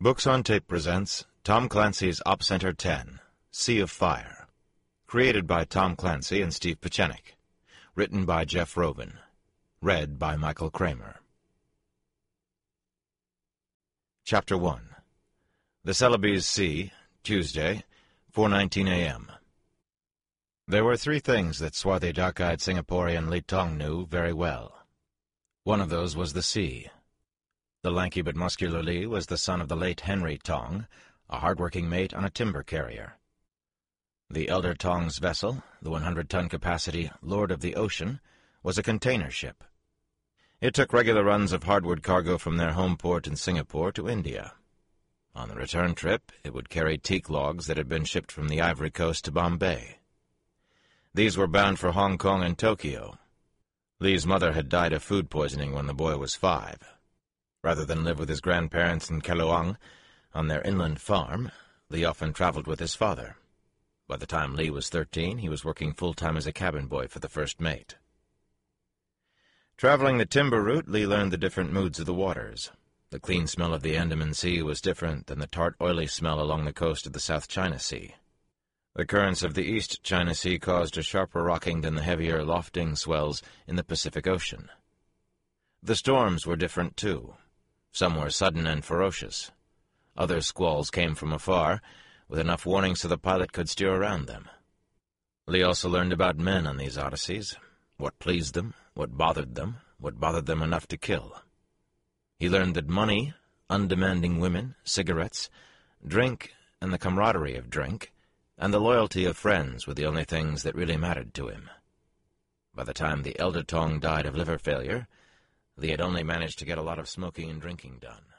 Books on Tape presents Tom Clancy's Op Center 10, Sea of Fire. Created by Tom Clancy and Steve Pieczenik. Written by Jeff Robin. Read by Michael Kramer. Chapter 1. The Celebes Sea, Tuesday, 4:19 a.m. There were three things that swarthy, dark-eyed Singaporean Li Tong knew very well. One of those was the sea. The lanky but muscular Li was the son of the late Henry Tong, a hard-working mate on a timber carrier. The elder Tong's vessel, the 100-ton capacity Lord of the Ocean, was a container ship. It took regular runs of hardwood cargo from their home port in Singapore to India. On the return trip, it would carry teak logs that had been shipped from the Ivory Coast to Bombay. These were bound for Hong Kong and Tokyo. Li's mother had died of food poisoning when the boy was 5. Rather than live with his grandparents in Keluang, on their inland farm, Li often traveled with his father. By the time Li was 13, he was working full-time as a cabin boy for the first mate. Traveling the timber route, Li learned the different moods of the waters. The clean smell of the Andaman Sea was different than the tart, oily smell along the coast of the South China Sea. The currents of the East China Sea caused a sharper rocking than the heavier, lofting swells in the Pacific Ocean. The storms were different, too. Some were sudden and ferocious. Other squalls came from afar, with enough warning so the pilot could steer around them. Li also learned about men on these odysseys, what pleased them, what bothered them enough to kill. He learned that money, undemanding women, cigarettes, drink, and the camaraderie of drink, and the loyalty of friends were the only things that really mattered to him. By the time the elder Tong died of liver failure, Li had only managed to get a lot of smoking and drinking done.